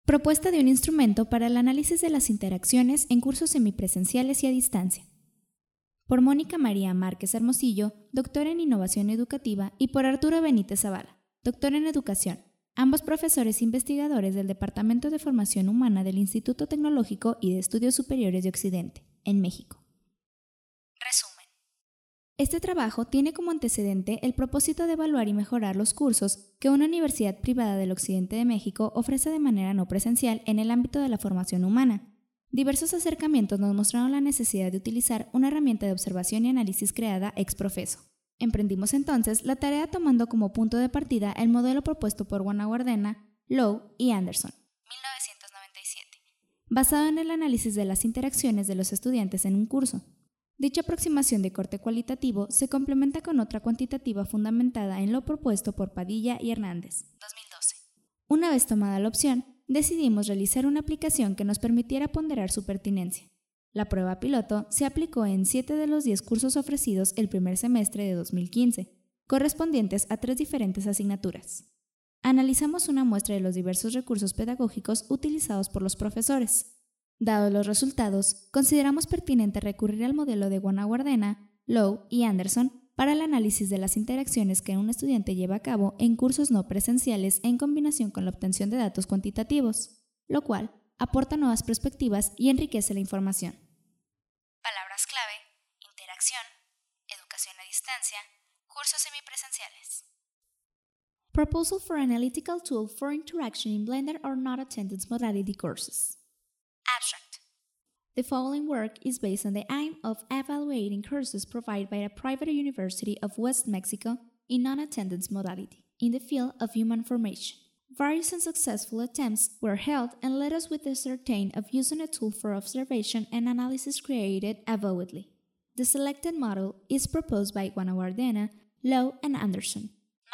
Propuesta de un instrumento para el análisis de las interacciones en cursos semipresenciales y a distancia. Por Mónica María Márquez Hermosillo, doctora en Innovación Educativa, y por Arturo Benítez Zavala, doctor en Educación, ambos profesores investigadores del Departamento de Formación Humana del Instituto Tecnológico y de Estudios Superiores de Occidente, en México. Resumen. Este trabajo tiene como antecedente el propósito de evaluar y mejorar los cursos que una universidad privada del occidente de México ofrece de manera no presencial en el ámbito de la formación humana. Diversos acercamientos nos mostraron la necesidad de utilizar una herramienta de observación y análisis creada ex professo. Emprendimos entonces la tarea tomando como punto de partida el modelo propuesto por Guanaguardena, Lowe y Anderson, 1997, basado en el análisis de las interacciones de los estudiantes en un curso. Dicha aproximación de corte cualitativo se complementa con otra cuantitativa fundamentada en lo propuesto por Padilla y Hernández, 2012. Una vez tomada la opción, decidimos realizar una aplicación que nos permitiera ponderar su pertinencia. La prueba piloto se aplicó en 7 de los 10 cursos ofrecidos el primer semestre de 2015, correspondientes a 3 diferentes asignaturas. Analizamos una muestra de los diversos recursos pedagógicos utilizados por los profesores. Dados los resultados, consideramos pertinente recurrir al modelo de Guanaguardena, Lowe y Anderson para el análisis de las interacciones que un estudiante lleva a cabo en cursos no presenciales en combinación con la obtención de datos cuantitativos, lo cual aporta nuevas perspectivas y enriquece la información. Palabras clave: interacción, educación a distancia, cursos semipresenciales. Proposal for Analytical Tool for Interaction in Blended or Not Attendance Modality Courses. Abstract. The following work is based on the aim of evaluating courses provided by a private university of West Mexico in non-attendance modality in the field of human formation. Various unsuccessful attempts were held and led us with the certain of using a tool for observation and analysis created avowedly. The selected model is proposed by Guanaguardena, Lowe, and Anderson,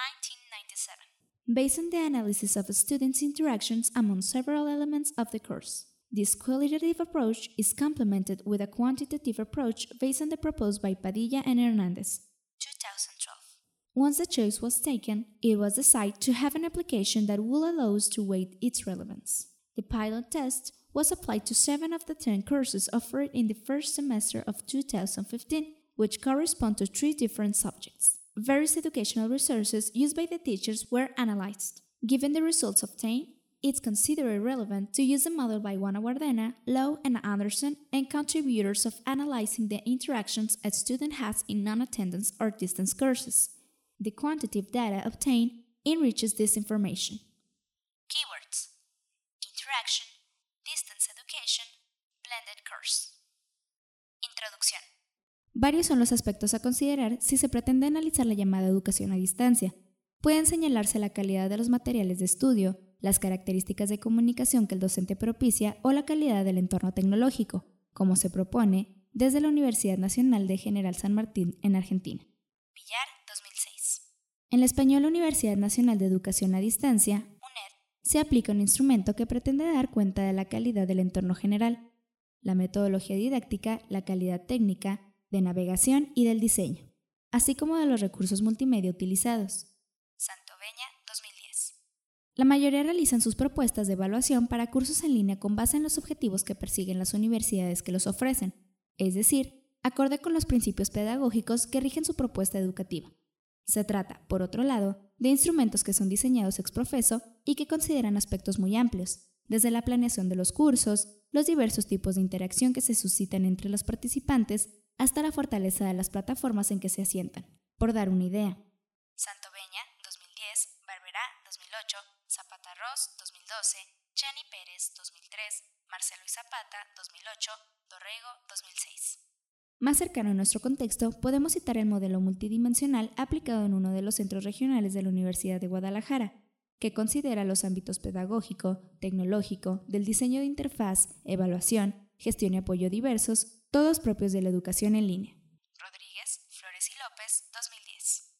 1997, based on the analysis of students' interactions among several elements of the course. This qualitative approach is complemented with a quantitative approach based on the proposed by Padilla and Hernández, 2012. Once the choice was taken, it was decided to have an application that will allow us to weigh its relevance. The pilot test was applied to 7 of the 10 courses offered in the first semester of 2015, which correspond to 3 different subjects. Various educational resources used by the teachers were analyzed. Given the results obtained, it's considered relevant to use the model by Guanaguardena, Lowe, and Anderson, and contributors of analyzing the interactions a student has in non-attendance or distance courses. The quantitative data obtained enriches this information. Keywords: interaction, distance education, blended course. Introducción. Varios son los aspectos a considerar si se pretende analizar la llamada educación a distancia. Pueden señalarse la calidad de los materiales de estudio, las características de comunicación que el docente propicia o la calidad del entorno tecnológico, como se propone desde la Universidad Nacional de General San Martín en Argentina. Villar, 2006. En la española Universidad Nacional de Educación a Distancia, UNED, se aplica un instrumento que pretende dar cuenta de la calidad del entorno general, la metodología didáctica, la calidad técnica, de navegación y del diseño, así como de los recursos multimedia utilizados. Santoveña, 2010. La mayoría realizan sus propuestas de evaluación para cursos en línea con base en los objetivos que persiguen las universidades que los ofrecen, es decir, acorde con los principios pedagógicos que rigen su propuesta educativa. Se trata, por otro lado, de instrumentos que son diseñados ex professo y que consideran aspectos muy amplios, desde la planeación de los cursos, los diversos tipos de interacción que se suscitan entre los participantes, hasta la fortaleza de las plataformas en que se asientan. Por dar una idea: Santoveña, 2010, Barberá, 2008, Zapata Ross, 2012, Chani Pérez, 2003, Marcelo y Zapata, 2008, Dorrego, 2006. Más cercano a nuestro contexto, podemos citar el modelo multidimensional aplicado en uno de los centros regionales de la Universidad de Guadalajara, que considera los ámbitos pedagógico, tecnológico, del diseño de interfaz, evaluación, gestión y apoyo diversos, todos propios de la educación en línea. Rodríguez, Flores y López, 2010.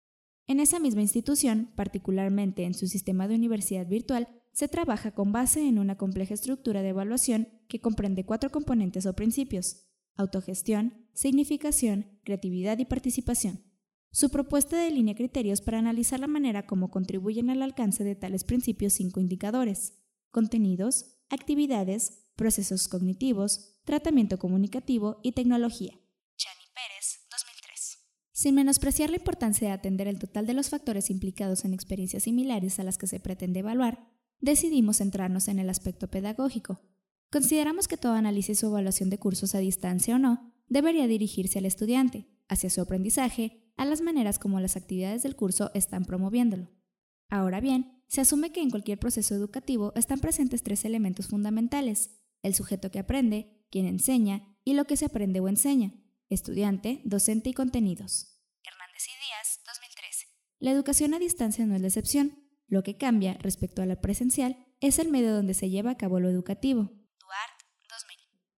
En esa misma institución, particularmente en su sistema de universidad virtual, se trabaja con base en una compleja estructura de evaluación que comprende 4 componentes o principios: autogestión, significación, creatividad y participación. Su propuesta delinea criterios para analizar la manera como contribuyen al alcance de tales principios 5 indicadores: contenidos, actividades, procesos cognitivos, tratamiento comunicativo y tecnología. Chani Pérez, 2003. Sin menospreciar la importancia de atender el total de los factores implicados en experiencias similares a las que se pretende evaluar, decidimos centrarnos en el aspecto pedagógico. Consideramos que todo análisis o evaluación de cursos a distancia o no debería dirigirse al estudiante, hacia su aprendizaje, a las maneras como las actividades del curso están promoviéndolo. Ahora bien, se asume que en cualquier proceso educativo están presentes 3 elementos fundamentales: el sujeto que aprende, quien enseña y lo que se aprende o enseña: estudiante, docente y contenidos. Hernández y Díaz, 2013. La educación a distancia no es la excepción. Lo que cambia respecto a la presencial es el medio donde se lleva a cabo lo educativo. Duarte, 2000.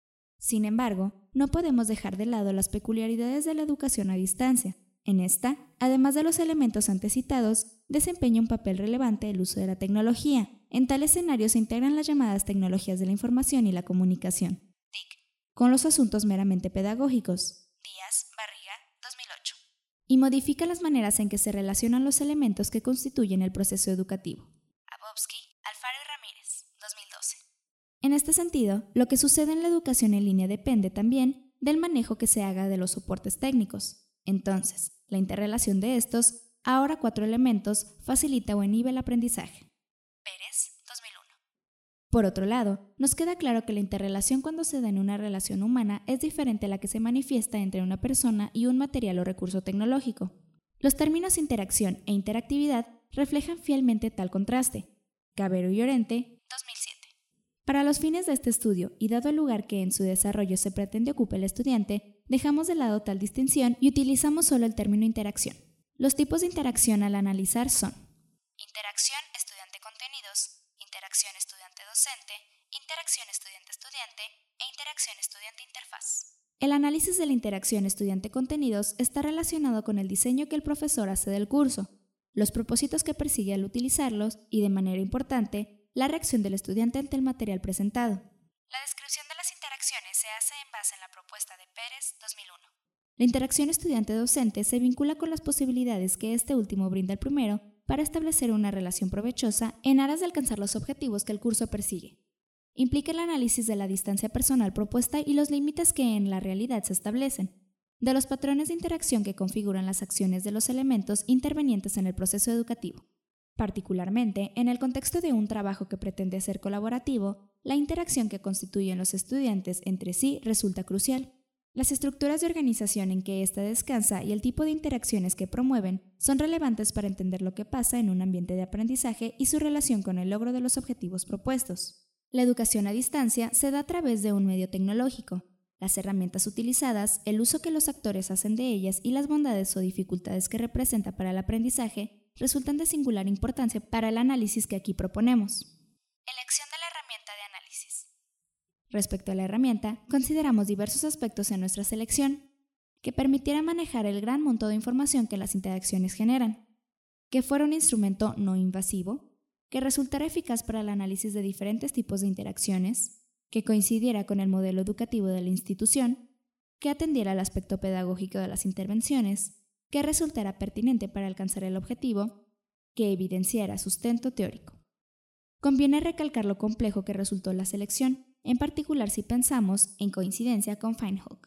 Sin embargo, no podemos dejar de lado las peculiaridades de la educación a distancia. En esta, además de los elementos antes citados, desempeña un papel relevante el uso de la tecnología. En tal escenario se integran las llamadas tecnologías de la información y la comunicación, TIC, con los asuntos meramente pedagógicos. Díaz, Barriga, 2008. Y modifica las maneras en que se relacionan los elementos que constituyen el proceso educativo. Abovsky, Alfaro y Ramírez, 2012. En este sentido, lo que sucede en la educación en línea depende también del manejo que se haga de los soportes técnicos. Entonces, la interrelación de estos, ahora 4 elementos, facilita o inhibe el aprendizaje. Pérez, 2001. Por otro lado, nos queda claro que la interrelación cuando se da en una relación humana es diferente a la que se manifiesta entre una persona y un material o recurso tecnológico. Los términos interacción e interactividad reflejan fielmente tal contraste. Cabero y Llorente, 2007. Para los fines de este estudio, y dado el lugar que en su desarrollo se pretende ocupe el estudiante, dejamos de lado tal distinción y utilizamos solo el término interacción. Los tipos de interacción al analizar son: interacción estudiante-contenidos, interacción estudiante-docente, interacción estudiante-estudiante e interacción estudiante-interfaz. El análisis de la interacción estudiante-contenidos está relacionado con el diseño que el profesor hace del curso, los propósitos que persigue al utilizarlos y, de manera importante, la reacción del estudiante ante el material presentado. La descripción de las interacciones se hace en base en la propuesta de Pérez, 2001. La interacción estudiante-docente se vincula con las posibilidades que este último brinda al primero para establecer una relación provechosa en aras de alcanzar los objetivos que el curso persigue. Implica el análisis de la distancia personal propuesta y los límites que en la realidad se establecen, de los patrones de interacción que configuran las acciones de los elementos intervenientes en el proceso educativo. Particularmente, en el contexto de un trabajo que pretende ser colaborativo, la interacción que constituyen los estudiantes entre sí resulta crucial. Las estructuras de organización en que ésta descansa y el tipo de interacciones que promueven son relevantes para entender lo que pasa en un ambiente de aprendizaje y su relación con el logro de los objetivos propuestos. La educación a distancia se da a través de un medio tecnológico. Las herramientas utilizadas, el uso que los actores hacen de ellas y las bondades o dificultades que representa para el aprendizaje resultan de singular importancia para el análisis que aquí proponemos. Elección de la herramienta de análisis. Respecto a la herramienta, consideramos diversos aspectos en nuestra selección, que permitiera manejar el gran monto de información que las interacciones generan, que fuera un instrumento no invasivo, que resultara eficaz para el análisis de diferentes tipos de interacciones, que coincidiera con el modelo educativo de la institución, que atendiera al aspecto pedagógico de las intervenciones, que resultara pertinente para alcanzar el objetivo, que evidenciara sustento teórico. Conviene recalcar lo complejo que resultó la selección, en particular si pensamos en coincidencia con Feinhoek,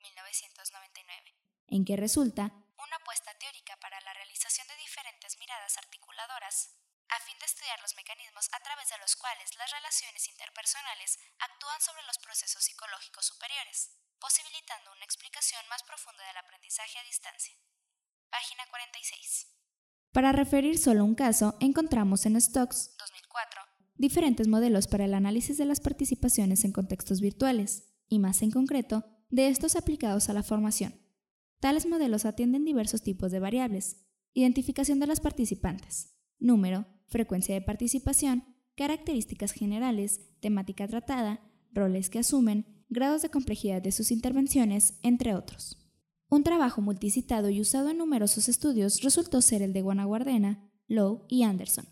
1999, en que resulta una apuesta teórica para la realización de diferentes miradas articuladoras, a fin de estudiar los mecanismos a través de los cuales las relaciones interpersonales actúan sobre los procesos psicológicos superiores, posibilitando una explicación más profunda del aprendizaje a distancia. Página 46. Para referir solo un caso, encontramos en Stokes, 2004, diferentes modelos para el análisis de las participaciones en contextos virtuales, y más en concreto, de estos aplicados a la formación. Tales modelos atienden diversos tipos de variables: identificación de los participantes, número, frecuencia de participación, características generales, temática tratada, roles que asumen, grados de complejidad de sus intervenciones, entre otros. Un trabajo multicitado y usado en numerosos estudios resultó ser el de Guanaguardena, Lowe y Anderson,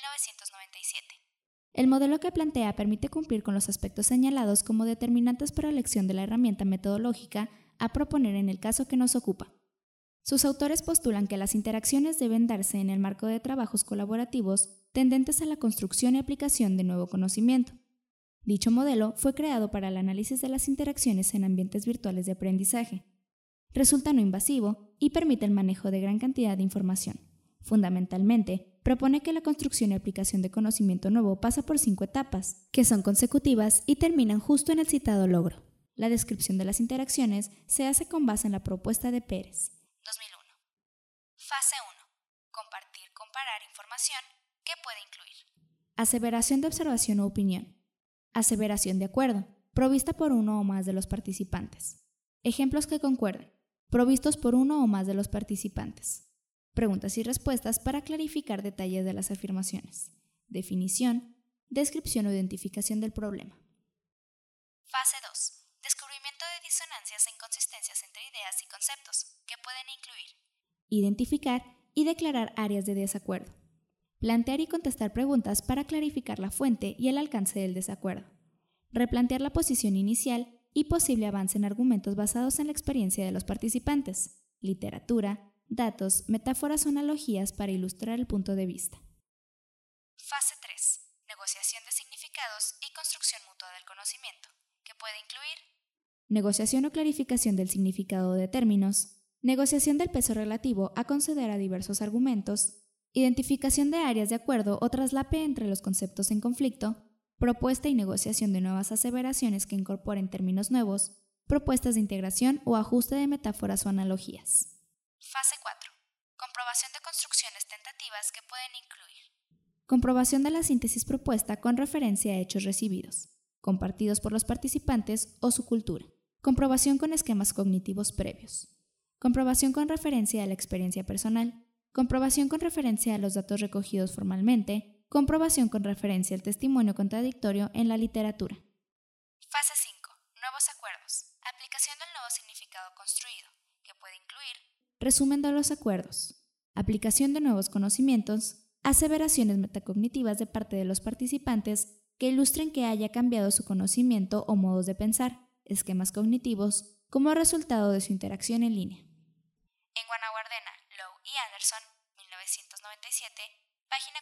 1997. El modelo que plantea permite cumplir con los aspectos señalados como determinantes para la elección de la herramienta metodológica a proponer en el caso que nos ocupa. Sus autores postulan que las interacciones deben darse en el marco de trabajos colaborativos tendentes a la construcción y aplicación de nuevo conocimiento. Dicho modelo fue creado para el análisis de las interacciones en ambientes virtuales de aprendizaje. Resulta no invasivo y permite el manejo de gran cantidad de información. Fundamentalmente, propone que la construcción y aplicación de conocimiento nuevo pasa por 5 etapas, que son consecutivas y terminan justo en el citado logro. La descripción de las interacciones se hace con base en la propuesta de Pérez. 2001. Fase 1. Compartir, comparar información que puede incluir. Aseveración de observación o opinión. Aseveración de acuerdo, provista por uno o más de los participantes. Ejemplos que concuerden, provistos por uno o más de los participantes. Preguntas y respuestas para clarificar detalles de las afirmaciones. Definición, descripción o identificación del problema. Fase 2. Descubrimiento de disonancias e inconsistencias entre ideas y conceptos que pueden incluir. Identificar y declarar áreas de desacuerdo. Plantear y contestar preguntas para clarificar la fuente y el alcance del desacuerdo. Replantear la posición inicial y posible avance en argumentos basados en la experiencia de los participantes. Literatura, datos, metáforas o analogías para ilustrar el punto de vista. Fase 3. Negociación de significados y construcción mutua del conocimiento, que puede incluir negociación o clarificación del significado de términos, negociación del peso relativo a conceder a diversos argumentos, identificación de áreas de acuerdo o traslape entre los conceptos en conflicto, propuesta y negociación de nuevas aseveraciones que incorporen términos nuevos, propuestas de integración o ajuste de metáforas o analogías. Fase 4. Comprobación de construcciones tentativas que pueden incluir. Comprobación de la síntesis propuesta con referencia a hechos recibidos, compartidos por los participantes o su cultura. Comprobación con esquemas cognitivos previos. Comprobación con referencia a la experiencia personal. Comprobación con referencia a los datos recogidos formalmente. Comprobación con referencia al testimonio contradictorio en la literatura. Fase 5. Nuevos acuerdos. Aplicación del nuevo significado construido, que puede incluir resumen de los acuerdos, aplicación de nuevos conocimientos, aseveraciones metacognitivas de parte de los participantes que ilustren que haya cambiado su conocimiento o modos de pensar, esquemas cognitivos, como resultado de su interacción en línea. En Guanaguardena, Lowe y Anderson, 1997, página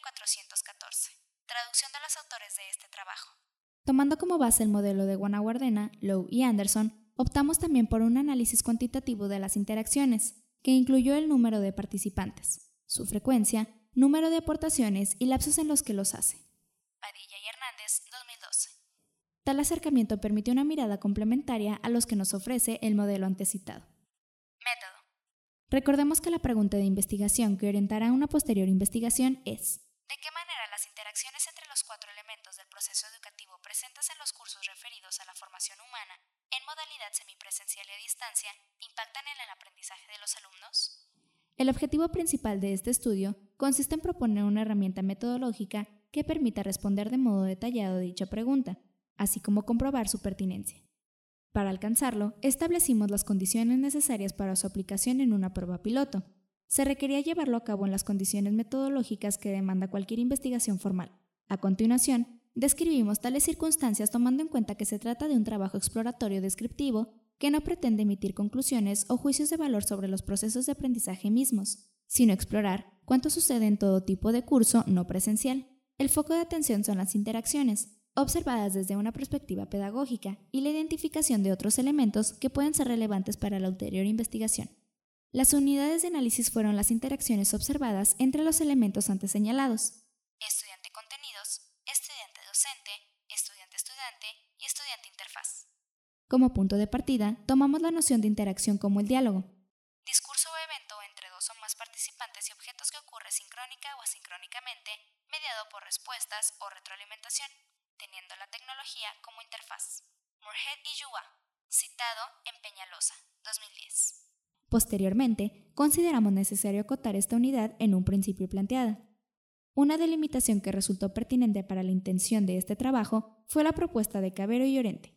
414. Traducción de los autores de este trabajo. Tomando como base el modelo de Guanaguardena, Lowe y Anderson, optamos también por un análisis cuantitativo de las interacciones, que incluyó el número de participantes, su frecuencia, número de aportaciones y lapsos en los que los hace. Padilla y Hernández, 2012. Tal acercamiento permite una mirada complementaria a los que nos ofrece el modelo antecitado. Método. Recordemos que la pregunta de investigación que orientará una posterior investigación es: ¿de qué manera las interacciones entre los 4 elementos del proceso educativo presentes en los cursos referidos a la formación humana en modalidad semipresencial y a distancia impactan en el aprendizaje de los alumnos? El objetivo principal de este estudio consiste en proponer una herramienta metodológica que permita responder de modo detallado a dicha pregunta, así como comprobar su pertinencia. Para alcanzarlo, establecimos las condiciones necesarias para su aplicación en una prueba piloto. Se requería llevarlo a cabo en las condiciones metodológicas que demanda cualquier investigación formal. A continuación, describimos tales circunstancias tomando en cuenta que se trata de un trabajo exploratorio descriptivo que no pretende emitir conclusiones o juicios de valor sobre los procesos de aprendizaje mismos, sino explorar cuánto sucede en todo tipo de curso no presencial. El foco de atención son las interacciones, observadas desde una perspectiva pedagógica, y la identificación de otros elementos que pueden ser relevantes para la ulterior investigación. Las unidades de análisis fueron las interacciones observadas entre los elementos antes señalados: estudiante-contenidos, estudiante-docente, estudiante-estudiante y estudiante-interfaz. Como punto de partida, tomamos la noción de interacción como el diálogo. Discurso o evento entre dos o más participantes y objetos que ocurre sincrónica o asincrónicamente, mediado por respuestas o retroalimentación, teniendo la tecnología como interfaz. Moorhead y Yuhua, citado en Peñalosa, 2010. Posteriormente, consideramos necesario acotar esta unidad en un principio planteada. Una delimitación que resultó pertinente para la intención de este trabajo fue la propuesta de Cavero y Llorente,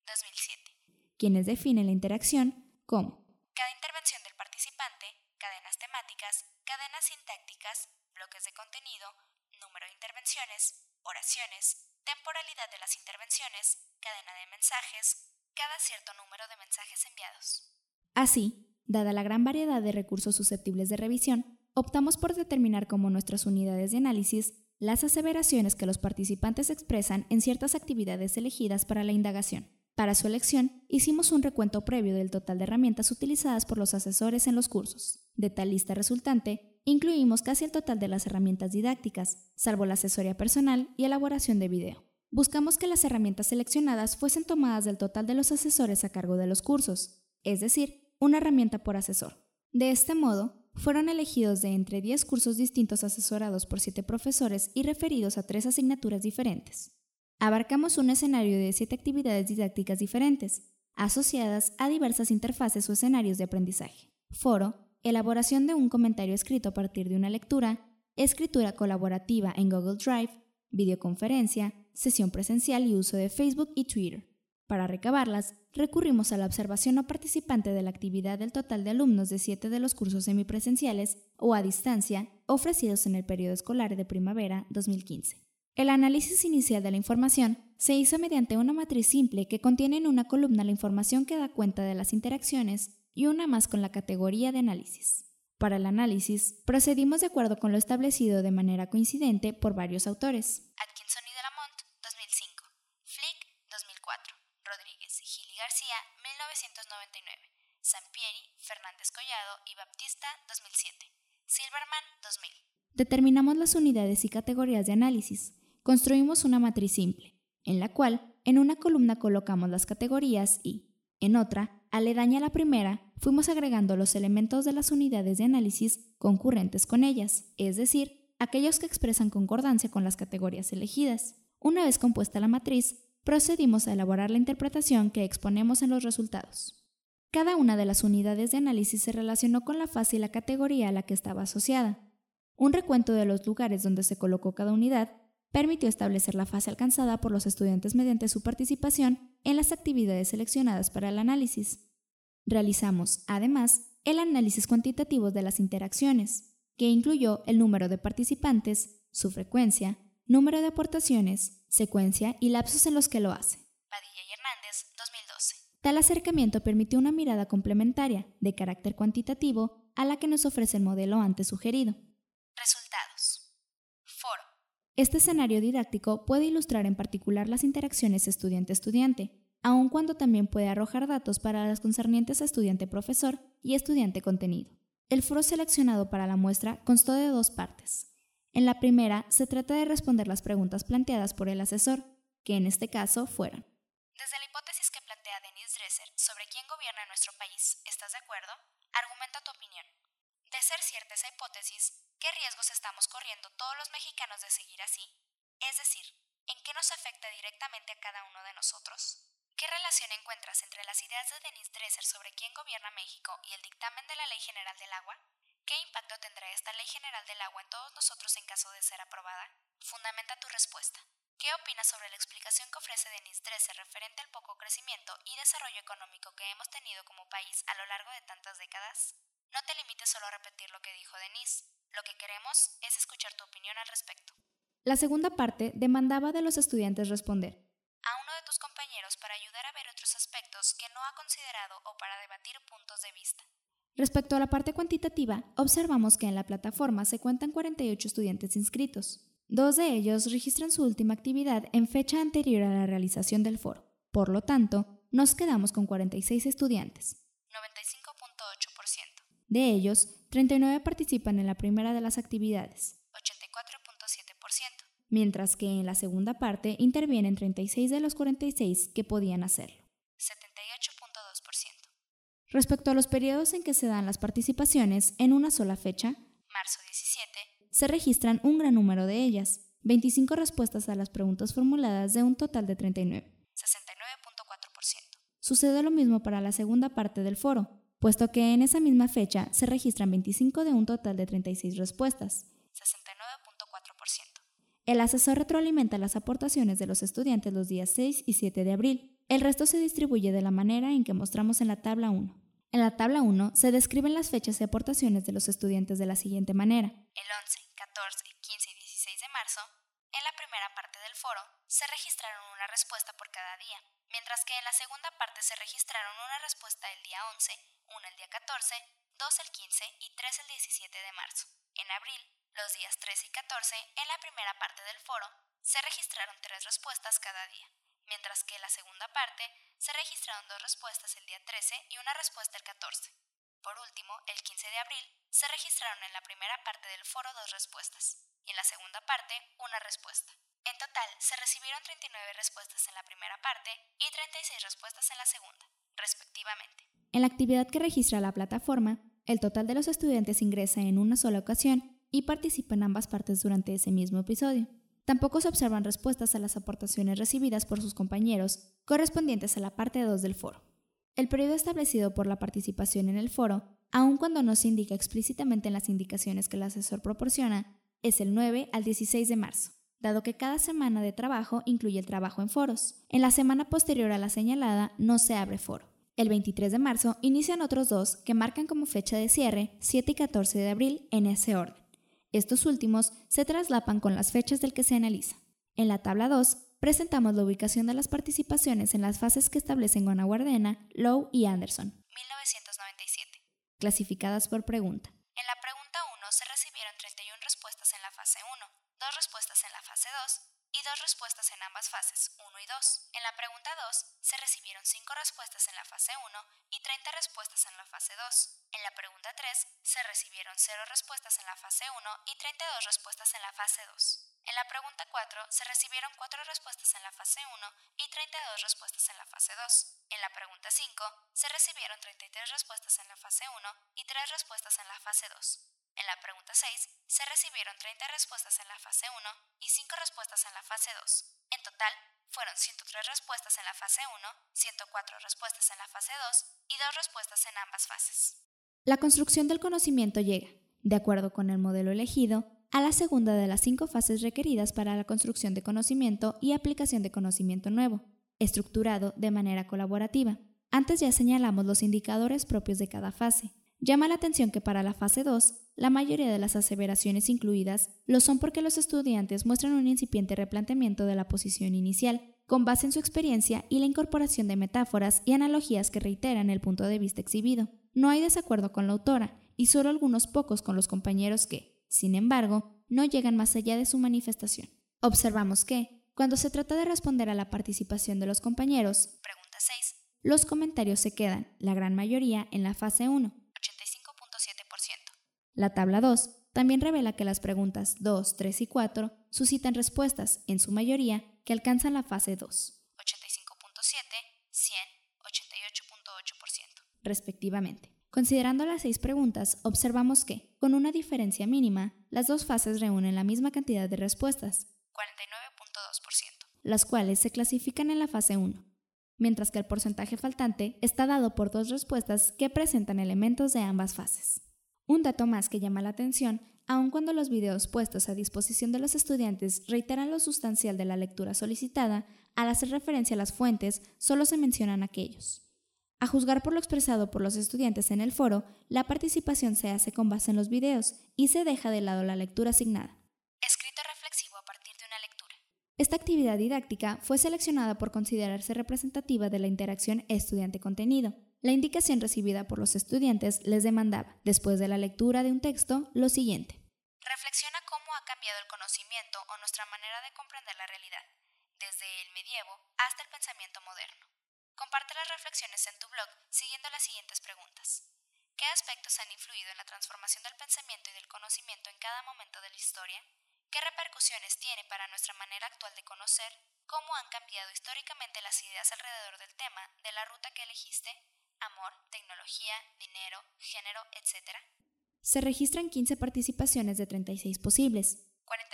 2007, quienes definen la interacción como cada intervención del participante, cadenas temáticas, cadenas sintácticas, bloques de contenido, número de intervenciones, oraciones, temporalidad de las intervenciones, cadena de mensajes, cada cierto número de mensajes enviados. Así, dada la gran variedad de recursos susceptibles de revisión, optamos por determinar como nuestras unidades de análisis las aseveraciones que los participantes expresan en ciertas actividades elegidas para la indagación. Para su elección, hicimos un recuento previo del total de herramientas utilizadas por los asesores en los cursos. De tal lista resultante, incluimos casi el total de las herramientas didácticas, salvo la asesoría personal y elaboración de video. Buscamos que las herramientas seleccionadas fuesen tomadas del total de los asesores a cargo de los cursos, es decir, una herramienta por asesor. De este modo, fueron elegidos de entre 10 cursos distintos asesorados por 7 profesores y referidos a 3 asignaturas diferentes. Abarcamos un escenario de 7 actividades didácticas diferentes, asociadas a diversas interfaces o escenarios de aprendizaje. Foro, elaboración de un comentario escrito a partir de una lectura, escritura colaborativa en Google Drive, videoconferencia, sesión presencial y uso de Facebook y Twitter. Para recabarlas, recurrimos a la observación no participante de la actividad del total de alumnos de 7 de los cursos semipresenciales o a distancia ofrecidos en el periodo escolar de primavera 2015. El análisis inicial de la información se hizo mediante una matriz simple que contiene en una columna la información que da cuenta de las interacciones y una más con la categoría de análisis. Para el análisis, procedimos de acuerdo con lo establecido de manera coincidente por varios autores. Atkinson y Delamont, 2005. Flick, 2004. Rodríguez, Gil y García, 1999. Sampieri, Fernández Collado y Baptista, 2007. Silverman, 2000. Determinamos las unidades y categorías de análisis. Construimos una matriz simple, en la cual en una columna colocamos las categorías y, en otra, aledaña a la primera, fuimos agregando los elementos de las unidades de análisis concurrentes con ellas, es decir, aquellos que expresan concordancia con las categorías elegidas. Una vez compuesta la matriz, procedimos a elaborar la interpretación que exponemos en los resultados. Cada una de las unidades de análisis se relacionó con la fase y la categoría a la que estaba asociada. Un recuento de los lugares donde se colocó cada unidad permitió establecer la fase alcanzada por los estudiantes mediante su participación en las actividades seleccionadas para el análisis. Realizamos, además, el análisis cuantitativo de las interacciones, que incluyó el número de participantes, su frecuencia, número de aportaciones, secuencia y lapsos en los que lo hace. Padilla y Hernández, 2012. Tal acercamiento permitió una mirada complementaria, de carácter cuantitativo, a la que nos ofrece el modelo antes sugerido. Resultados. Foro. Este escenario didáctico puede ilustrar en particular las interacciones estudiante-estudiante, aun cuando también puede arrojar datos para las concernientes a estudiante-profesor y estudiante-contenido. El foro seleccionado para la muestra constó de 2 partes. En la primera, se trata de responder las preguntas planteadas por el asesor, que en este caso fueron: Desde la hipótesis que plantea Denise Dresser sobre quién gobierna nuestro país, ¿estás de acuerdo? Argumenta tu opinión. De ser cierta esa hipótesis, ¿qué riesgos estamos corriendo todos los mexicanos de seguir así? Es decir, ¿en qué nos afecta directamente a cada uno de nosotros? ¿Qué relación encuentras entre las ideas de Denise Dresser sobre quién gobierna México y el dictamen de la Ley General del Agua? ¿Qué impacto tendrá esta Ley General del Agua en todos nosotros en caso de ser aprobada? Fundamenta tu respuesta. ¿Qué opinas sobre la explicación que ofrece Denise Dresser referente al poco crecimiento y desarrollo económico que hemos tenido como país a lo largo de tantas décadas? No te limites solo a repetir lo que dijo Denise. Lo que queremos es escuchar tu opinión al respecto. La segunda parte demandaba de los estudiantes responder a uno de tus compañeros para ayudar a ver otros aspectos que no ha considerado o para debatir puntos de vista. Respecto a la parte cuantitativa, observamos que en la plataforma se cuentan 48 estudiantes inscritos. 2 de ellos registran su última actividad en fecha anterior a la realización del foro. Por lo tanto, nos quedamos con 46 estudiantes. 95.8%. De ellos, 39 participan en la primera de las actividades. 84.7%. Mientras que en la segunda parte intervienen 36 de los 46 que podían hacerlo. 78.2%. Respecto a los periodos en que se dan las participaciones en una sola fecha, marzo 17, se registran un gran número de ellas, 25 respuestas a las preguntas formuladas de un total de 39. 69.4%. Sucede lo mismo para la segunda parte del foro, puesto que en esa misma fecha se registran 25 de un total de 36 respuestas. 69.4%. El asesor retroalimenta las aportaciones de los estudiantes los días 6 y 7 de abril. El resto se distribuye de la manera en que mostramos en la tabla 1. En la tabla 1 se describen las fechas y aportaciones de los estudiantes de la siguiente manera. El 11, 14, 15 y 16 de marzo, en la primera primera parte del foro se registraron una respuesta por cada día, mientras que en la segunda parte se registraron una respuesta el día 11, una el día 14, 2 el 15 y 3 el 17 de marzo. En abril, los días 13 y 14, en la primera parte del foro, se registraron 3 respuestas cada día, mientras que en la segunda parte se registraron 2 respuestas el día 13 y una respuesta el 14. Por último, el 15 de abril, se registraron en la primera parte del foro 2 respuestas, y en la segunda parte, una respuesta. En total, se recibieron 39 respuestas en la primera parte y 36 respuestas en la segunda, respectivamente. En la actividad que registra la plataforma, el total de los estudiantes ingresa en una sola ocasión y participa en ambas partes durante ese mismo episodio. Tampoco se observan respuestas a las aportaciones recibidas por sus compañeros correspondientes a la parte 2 del foro. El periodo establecido por la participación en el foro, aun cuando no se indica explícitamente en las indicaciones que el asesor proporciona, es el 9 al 16 de marzo, dado que cada semana de trabajo incluye el trabajo en foros. En la semana posterior a la señalada no se abre foro. El 23 de marzo inician otros 2 que marcan como fecha de cierre 7 y 14 de abril en ese orden. Estos últimos se traslapan con las fechas del que se analiza. En la tabla 2 presentamos la ubicación de las participaciones en las fases que establecen Gonaguardena, Lowe y Anderson, 1997. Clasificadas por pregunta. En la pregunta 1 se recibieron 31 respuestas en la fase 1, 2 respuestas en la fase 2 y 2 respuestas en ambas fases 1 y 2. En la pregunta 2 se recibieron 5 respuestas en la fase 1 y 30 respuestas en la fase 2. En la pregunta 3 se recibieron 0 respuestas en la fase 1 y 32 respuestas en la fase 2. En la pregunta 4 se recibieron 4 respuestas en la fase 1 y 32 respuestas en la fase 2. En la pregunta 5 se recibieron 33 respuestas en la fase 1 y 3 respuestas en la fase 2. En la pregunta 6 se recibieron 30 respuestas en la fase 1 y 5 respuestas en la fase 2. En total, fueron 103 respuestas en la fase 1, 104 respuestas en la fase 2 y 2 respuestas en ambas fases. La construcción del conocimiento llega, de acuerdo con el modelo elegido, a la segunda de las 5 fases requeridas para la construcción de conocimiento y aplicación de conocimiento nuevo, estructurado de manera colaborativa. Antes ya señalamos los indicadores propios de cada fase. Llama la atención que para la fase 2, la mayoría de las aseveraciones incluidas lo son porque los estudiantes muestran un incipiente replanteamiento de la posición inicial, con base en su experiencia y la incorporación de metáforas y analogías que reiteran el punto de vista exhibido. No hay desacuerdo con la autora, y solo algunos pocos con los compañeros que, sin embargo, no llegan más allá de su manifestación. Observamos que, cuando se trata de responder a la participación de los compañeros, pregunta 6, los comentarios se quedan, la gran mayoría, en la fase 1. 85.7%. La tabla 2 también revela que las preguntas 2, 3 y 4 suscitan respuestas, en su mayoría, que alcanzan la fase 2. 85.7, 100, 88.8%. Respectivamente. Considerando las 6 preguntas, observamos que, con una diferencia mínima, las 2 fases reúnen la misma cantidad de respuestas, 49.2%, las cuales se clasifican en la fase 1, mientras que el porcentaje faltante está dado por 2 respuestas que presentan elementos de ambas fases. Un dato más que llama la atención, aun cuando los videos puestos a disposición de los estudiantes reiteran lo sustancial de la lectura solicitada, al hacer referencia a las fuentes, solo se mencionan aquellos. A juzgar por lo expresado por los estudiantes en el foro, la participación se hace con base en los videos y se deja de lado la lectura asignada. Escrito reflexivo a partir de una lectura. Esta actividad didáctica fue seleccionada por considerarse representativa de la interacción estudiante-contenido. La indicación recibida por los estudiantes les demandaba, después de la lectura de un texto, lo siguiente. Reflexiona cómo ha cambiado el conocimiento o nuestra manera de comprender la realidad, desde el medievo hasta el pensamiento moderno. Comparte las reflexiones en tu blog siguiendo las siguientes preguntas. ¿Qué aspectos han influido en la transformación del pensamiento y del conocimiento en cada momento de la historia? ¿Qué repercusiones tiene para nuestra manera actual de conocer? ¿Cómo han cambiado históricamente las ideas alrededor del tema de la ruta que elegiste? Amor, tecnología, dinero, género, etc. Se registran 15 participaciones de 36 posibles,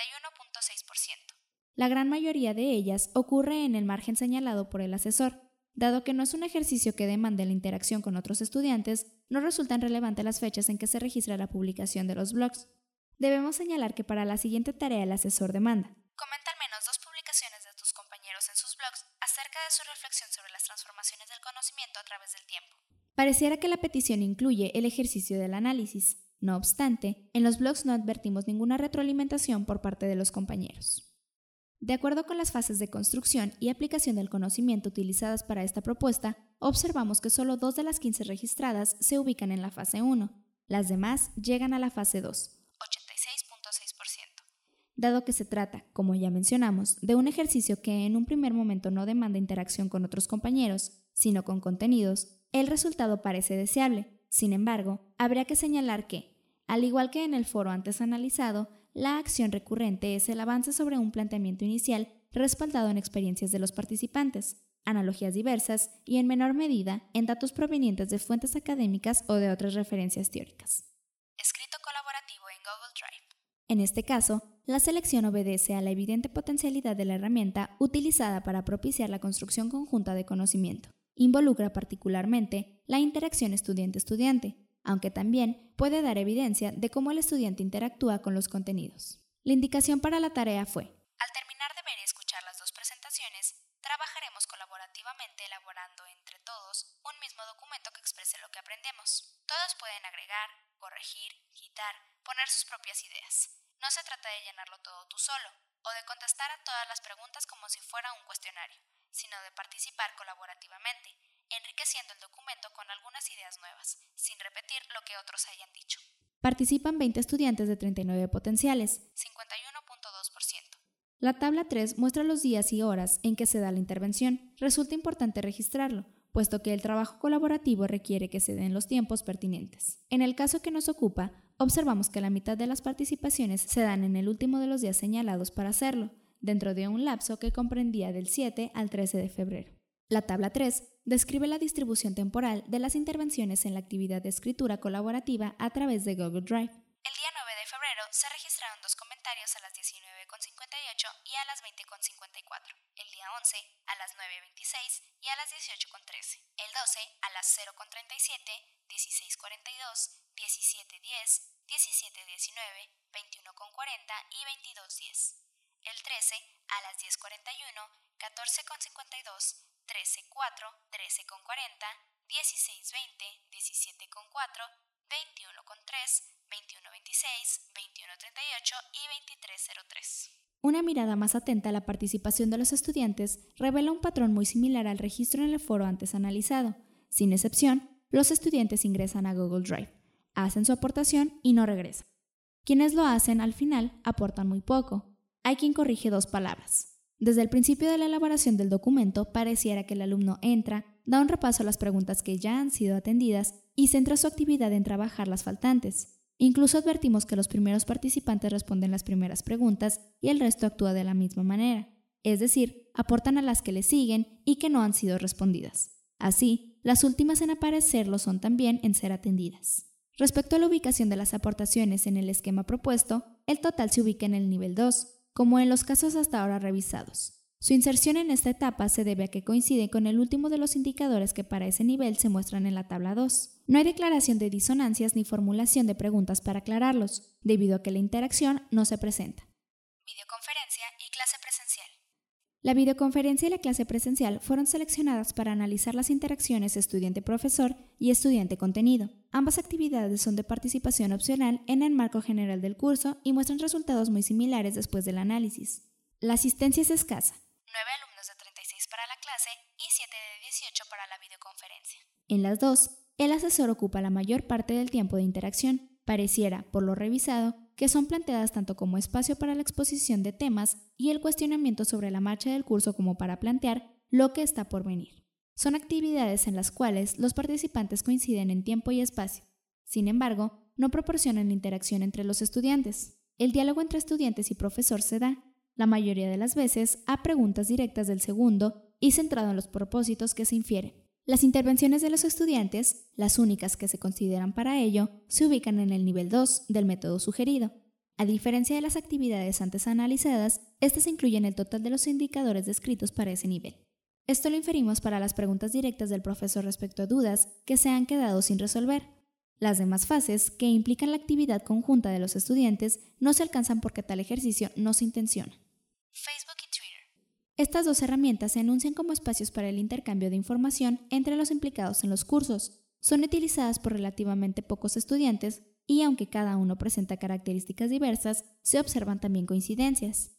41.6%. La gran mayoría de ellas ocurre en el margen señalado por el asesor. Dado que no es un ejercicio que demande la interacción con otros estudiantes, no resultan relevantes las fechas en que se registra la publicación de los blogs. Debemos señalar que para la siguiente tarea el asesor demanda: comenta al menos 2 publicaciones de tus compañeros en sus blogs acerca de su reflexión sobre las transformaciones del conocimiento a través del tiempo. Pareciera que la petición incluye el ejercicio del análisis. No obstante, en los blogs no advertimos ninguna retroalimentación por parte de los compañeros. De acuerdo con las fases de construcción y aplicación del conocimiento utilizadas para esta propuesta, observamos que solo 2 de las 15 registradas se ubican en la fase 1. Las demás llegan a la fase 2, 86.6%. Dado que se trata, como ya mencionamos, de un ejercicio que en un primer momento no demanda interacción con otros compañeros, sino con contenidos, el resultado parece deseable. Sin embargo, habría que señalar que, al igual que en el foro antes analizado, la acción recurrente es el avance sobre un planteamiento inicial respaldado en experiencias de los participantes, analogías diversas y, en menor medida, en datos provenientes de fuentes académicas o de otras referencias teóricas. Escrito colaborativo en Google Drive. En este caso, la selección obedece a la evidente potencialidad de la herramienta utilizada para propiciar la construcción conjunta de conocimiento. Involucra particularmente la interacción estudiante-estudiante, aunque también puede dar evidencia de cómo el estudiante interactúa con los contenidos. La indicación para la tarea fue: al terminar de ver y escuchar las 2 presentaciones, trabajaremos colaborativamente elaborando entre todos un mismo documento que exprese lo que aprendemos. Todos pueden agregar, corregir, quitar, poner sus propias ideas. No se trata de llenarlo todo tú solo, o de contestar a todas las preguntas como si fuera un cuestionario, sino de participar colaborativamente, enriqueciendo el documento con algunas ideas nuevas, sin repetir lo que otros hayan dicho. Participan 20 estudiantes de 39 potenciales, 51.2%. La tabla 3 muestra los días y horas en que se da la intervención. Resulta importante registrarlo, puesto que el trabajo colaborativo requiere que se den los tiempos pertinentes. En el caso que nos ocupa, observamos que la mitad de las participaciones se dan en el último de los días señalados para hacerlo, dentro de un lapso que comprendía del 7 al 13 de febrero. La tabla 3 describe la distribución temporal de las intervenciones en la actividad de escritura colaborativa a través de Google Drive. El día 9 de febrero se registraron 2 comentarios a las 19:58 y a las 20:54. El día 11 a las 9:26 y a las 18:13. El 12 a las 0:37, 16:42, 17:10, 17:19, 21:40 y 22:10. El 13 a las 10:41, 14:52, 13:04, 13:40, 16:20, 17:04, 21:03, 21:26, 21:38 y 23:03. Una mirada más atenta a la participación de los estudiantes revela un patrón muy similar al registro en el foro antes analizado. Sin excepción, los estudiantes ingresan a Google Drive, hacen su aportación y no regresan. Quienes lo hacen al final aportan muy poco. Hay quien corrige 2 palabras. Desde el principio de la elaboración del documento pareciera que el alumno entra, da un repaso a las preguntas que ya han sido atendidas y centra su actividad en trabajar las faltantes. Incluso advertimos que los primeros participantes responden las primeras preguntas y el resto actúa de la misma manera, es decir, aportan a las que le siguen y que no han sido respondidas. Así, las últimas en aparecer lo son también en ser atendidas. Respecto a la ubicación de las aportaciones en el esquema propuesto, el total se ubica en el nivel 2, como en los casos hasta ahora revisados. Su inserción en esta etapa se debe a que coincide con el último de los indicadores que para ese nivel se muestran en la tabla 2. No hay declaración de disonancias ni formulación de preguntas para aclararlos, debido a que la interacción no se presenta. Videoconferencia y clase presencial. La videoconferencia y la clase presencial fueron seleccionadas para analizar las interacciones estudiante-profesor y estudiante-contenido. Ambas actividades son de participación opcional en el marco general del curso y muestran resultados muy similares después del análisis. La asistencia es escasa. 9 alumnos de 36 para la clase y 7 de 18 para la videoconferencia. En las 2, el asesor ocupa la mayor parte del tiempo de interacción. Pareciera, por lo revisado, que son planteadas tanto como espacio para la exposición de temas y el cuestionamiento sobre la marcha del curso como para plantear lo que está por venir. Son actividades en las cuales los participantes coinciden en tiempo y espacio. Sin embargo, no proporcionan interacción entre los estudiantes. El diálogo entre estudiantes y profesor se da, la mayoría de las veces, a preguntas directas del segundo y centrado en los propósitos que se infieren. Las intervenciones de los estudiantes, las únicas que se consideran para ello, se ubican en el nivel 2 del método sugerido. A diferencia de las actividades antes analizadas, estas incluyen el total de los indicadores descritos para ese nivel. Esto lo inferimos para las preguntas directas del profesor respecto a dudas que se han quedado sin resolver. Las demás fases, que implican la actividad conjunta de los estudiantes, no se alcanzan porque tal ejercicio no se intenciona. Facebook y Twitter. Estas 2 herramientas se enuncian como espacios para el intercambio de información entre los implicados en los cursos. Son utilizadas por relativamente pocos estudiantes y, aunque cada uno presenta características diversas, se observan también coincidencias.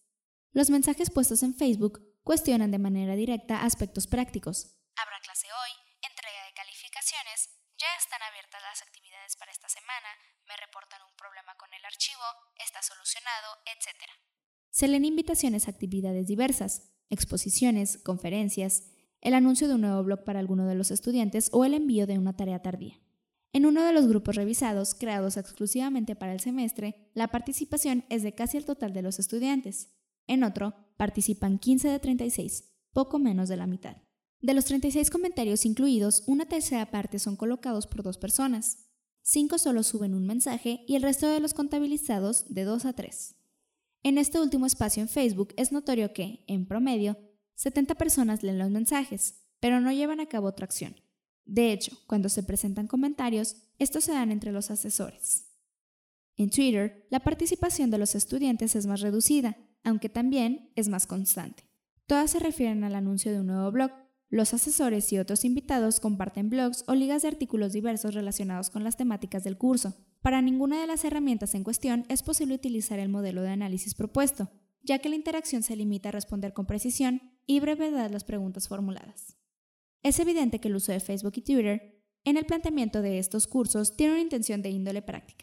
Los mensajes puestos en Facebook cuestionan de manera directa aspectos prácticos. Habrá clase hoy, entrega de calificaciones, ya están abiertas las actividades para esta semana, me reportan un problema con el archivo, está solucionado, etc. Se leen invitaciones a actividades diversas, exposiciones, conferencias, el anuncio de un nuevo blog para alguno de los estudiantes o el envío de una tarea tardía. En uno de los grupos revisados, creados exclusivamente para el semestre, la participación es de casi el total de los estudiantes. En otro, participan 15 de 36, poco menos de la mitad. De los 36 comentarios incluidos, una tercera parte son colocados por 2 personas. 5 solo suben un mensaje y el resto de los contabilizados de 2 a 3. En este último espacio en Facebook es notorio que, en promedio, 70 personas leen los mensajes, pero no llevan a cabo otra acción. De hecho, cuando se presentan comentarios, estos se dan entre los asesores. En Twitter, la participación de los estudiantes es más reducida, aunque también es más constante. Todas se refieren al anuncio de un nuevo blog. Los asesores y otros invitados comparten blogs o ligas de artículos diversos relacionados con las temáticas del curso. Para ninguna de las herramientas en cuestión es posible utilizar el modelo de análisis propuesto, ya que la interacción se limita a responder con precisión y brevedad las preguntas formuladas. Es evidente que el uso de Facebook y Twitter en el planteamiento de estos cursos tiene una intención de índole práctica.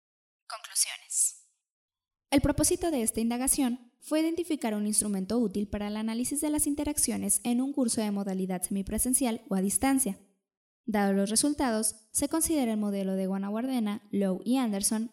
Conclusiones. El propósito de esta indagación fue identificar un instrumento útil para el análisis de las interacciones en un curso de modalidad semipresencial o a distancia. Dados los resultados, se considera el modelo de Guanaguardena, Lowe y Anderson,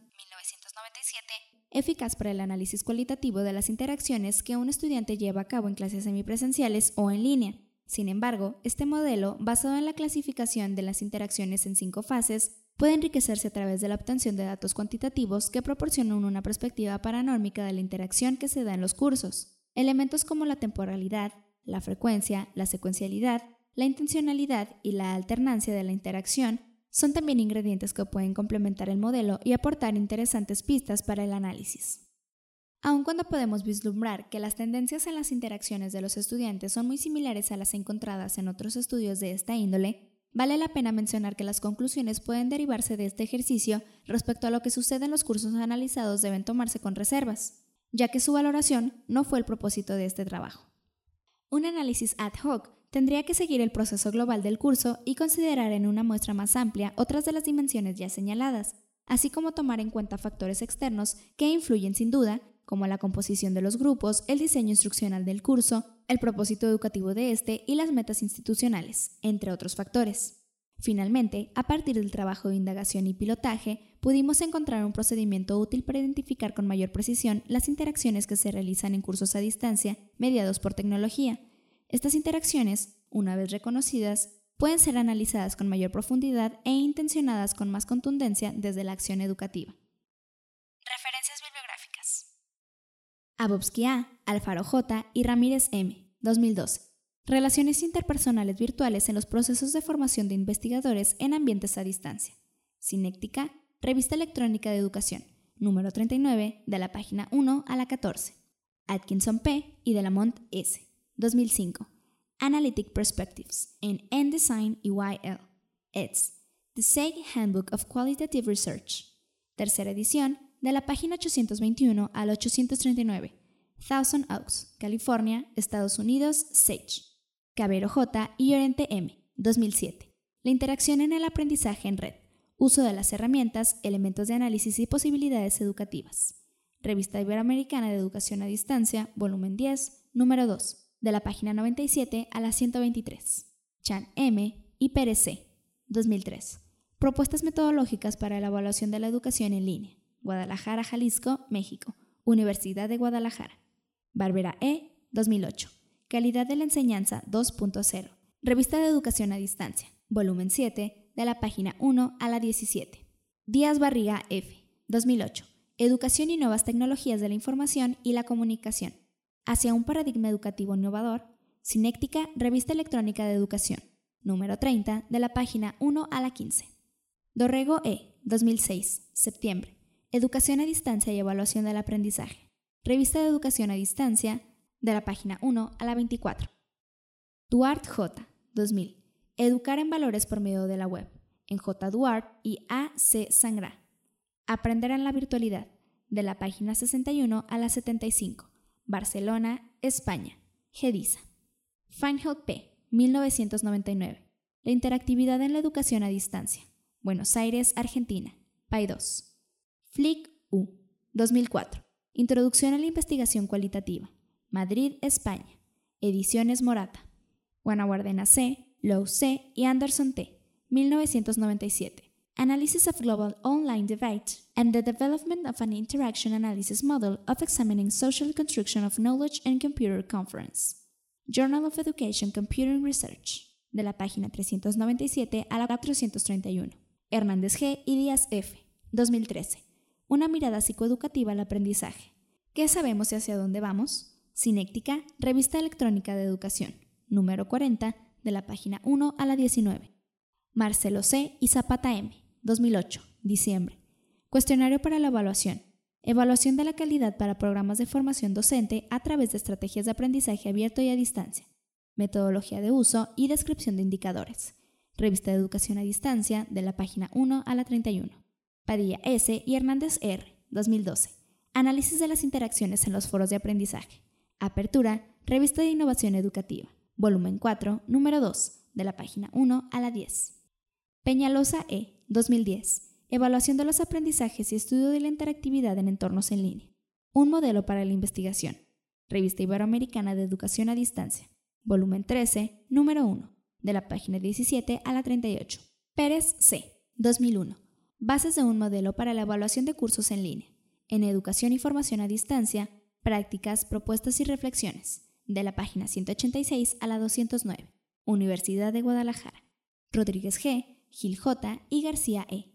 1997, eficaz para el análisis cualitativo de las interacciones que un estudiante lleva a cabo en clases semipresenciales o en línea. Sin embargo, este modelo, basado en la clasificación de las interacciones en 5 fases, puede enriquecerse a través de la obtención de datos cuantitativos que proporcionan una perspectiva paranórmica de la interacción que se da en los cursos. Elementos como la temporalidad, la frecuencia, la secuencialidad, la intencionalidad y la alternancia de la interacción son también ingredientes que pueden complementar el modelo y aportar interesantes pistas para el análisis. Aun cuando podemos vislumbrar que las tendencias en las interacciones de los estudiantes son muy similares a las encontradas en otros estudios de esta índole, vale la pena mencionar que las conclusiones pueden derivarse de este ejercicio respecto a lo que sucede en los cursos analizados deben tomarse con reservas, ya que su valoración no fue el propósito de este trabajo. Un análisis ad hoc tendría que seguir el proceso global del curso y considerar en una muestra más amplia otras de las dimensiones ya señaladas, así como tomar en cuenta factores externos que influyen sin duda, como la composición de los grupos, el diseño instruccional del curso, el propósito educativo de este y las metas institucionales, entre otros factores. Finalmente, a partir del trabajo de indagación y pilotaje, pudimos encontrar un procedimiento útil para identificar con mayor precisión las interacciones que se realizan en cursos a distancia mediados por tecnología. Estas interacciones, una vez reconocidas, pueden ser analizadas con mayor profundidad e intencionadas con más contundencia desde la acción educativa. Referencias bibliográficas. Abovsky A., Alfaro J. y Ramírez M., 2012. Relaciones interpersonales virtuales en los procesos de formación de investigadores en ambientes a distancia. Sinéctica, Revista Electrónica de Educación, número 39, de la página 1 a la 14. Atkinson P. y Delamont S., 2005. Analytic Perspectives in N-Design EYL. eds. The SAGE Handbook of Qualitative Research. Tercera edición, de la página 821 al 839. Thousand Oaks, California, Estados Unidos, SAGE. Cabero J. y Llorente M., 2007. La interacción en el aprendizaje en red. Uso de las herramientas, elementos de análisis y posibilidades educativas. Revista Iberoamericana de Educación a Distancia, volumen 10, número 2, de la página 97 a la 123. Chan M. y Pérez C., 2003. Propuestas metodológicas para la evaluación de la educación en línea. Guadalajara, Jalisco, México. Universidad de Guadalajara. Barbera E., 2008. Calidad de la enseñanza 2.0. Revista de Educación a Distancia, volumen 7, de la página 1 a la 17. Díaz Barriga F., 2008. Educación y nuevas tecnologías de la información y la comunicación. Hacia un paradigma educativo innovador. Sinéctica, Revista Electrónica de Educación, número 30, de la página 1 a la 15. Dorrego E., 2006, septiembre. Educación a distancia y evaluación del aprendizaje. Revista de Educación a Distancia, de la página 1 a la 24. Duarte J., 2000. Educar en valores por medio de la web, en J. Duarte y A. C. Sangrá. Aprender en la virtualidad, de la página 61 a la 75. Barcelona, España. GEDISA. Feinhold P. 1999. La interactividad en la educación a distancia. Buenos Aires, Argentina. PAI 2. Flick U. 2004. Introducción a la investigación cualitativa. Madrid, España. Ediciones Morata. Guanaguardena C., Lowe C. y Anderson T. 1997. Analysis of Global Online Divide and the Development of an Interaction Analysis Model of Examining Social Construction of Knowledge and Computer Conference. Journal of Education Computing Research. De la página 397 a la 431. Hernández G. y Díaz F. 2013. Una mirada psicoeducativa al aprendizaje. ¿Qué sabemos y hacia dónde vamos? Cinéctica, Revista Electrónica de Educación, número 40, de la página 1 a la 19. Marcelo C. y Zapata M. 2008, diciembre. Cuestionario para la evaluación. Evaluación de la calidad para programas de formación docente a través de estrategias de aprendizaje abierto y a distancia. Metodología de uso y descripción de indicadores. Revista de Educación a Distancia, de la página 1 a la 31. Padilla S. y Hernández R. 2012. Análisis de las interacciones en los foros de aprendizaje. Apertura, Revista de Innovación Educativa, volumen 4, número 2, de la página 1 a la 10. Peñalosa E. 2010. Evaluación de los aprendizajes y estudio de la interactividad en entornos en línea. Un modelo para la investigación. Revista Iberoamericana de Educación a Distancia, volumen 13, número 1, de la página 17 a la 38. Pérez C. 2001. Bases de un modelo para la evaluación de cursos en línea, en educación y formación a distancia, prácticas, propuestas y reflexiones, de la página 186 a la 209. Universidad de Guadalajara. Rodríguez G., Gil J. y García E.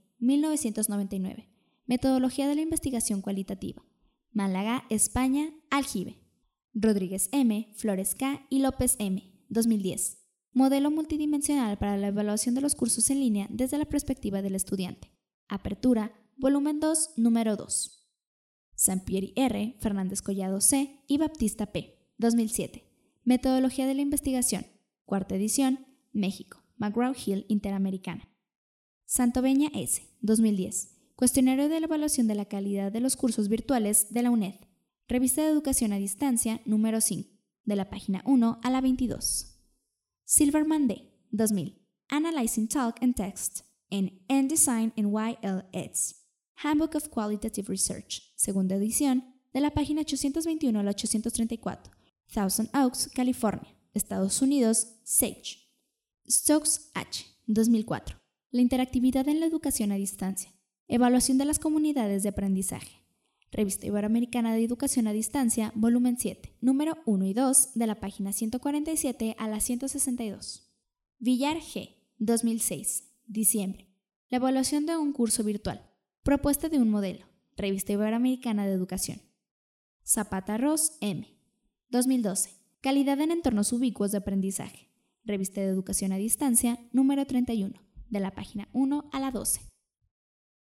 1999. Metodología de la investigación cualitativa. Málaga, España, Aljibe. Rodríguez M., Flores K. y López M. 2010. Modelo multidimensional para la evaluación de los cursos en línea desde la perspectiva del estudiante. Apertura, volumen 2, número 2. Sampieri R., Fernández Collado C. y Baptista P. 2007. Metodología de la investigación. Cuarta edición, México. McGraw-Hill Interamericana. Santoveña S. 2010. Cuestionario de la evaluación de la calidad de los cursos virtuales de la UNED. Revista de Educación a Distancia, número 5, de la página 1 a la 22. Silverman D. 2000. Analyzing Talk and Text en Design and YLEDs. Handbook of Qualitative Research, segunda edición, de la página 821 a la 834. Thousand Oaks, California, Estados Unidos, Sage. Stokes H. 2004. La interactividad en la educación a distancia. Evaluación de las comunidades de aprendizaje. Revista Iberoamericana de Educación a Distancia, volumen 7, número 1 y 2, de la página 147 a la 162. Villar G. 2006, diciembre. La evaluación de un curso virtual. Propuesta de un modelo. Revista Iberoamericana de Educación. Zapata Ross M. 2012. Calidad en entornos ubicuos de aprendizaje. Revista de Educación a Distancia, número 31, de la página 1 a la 12.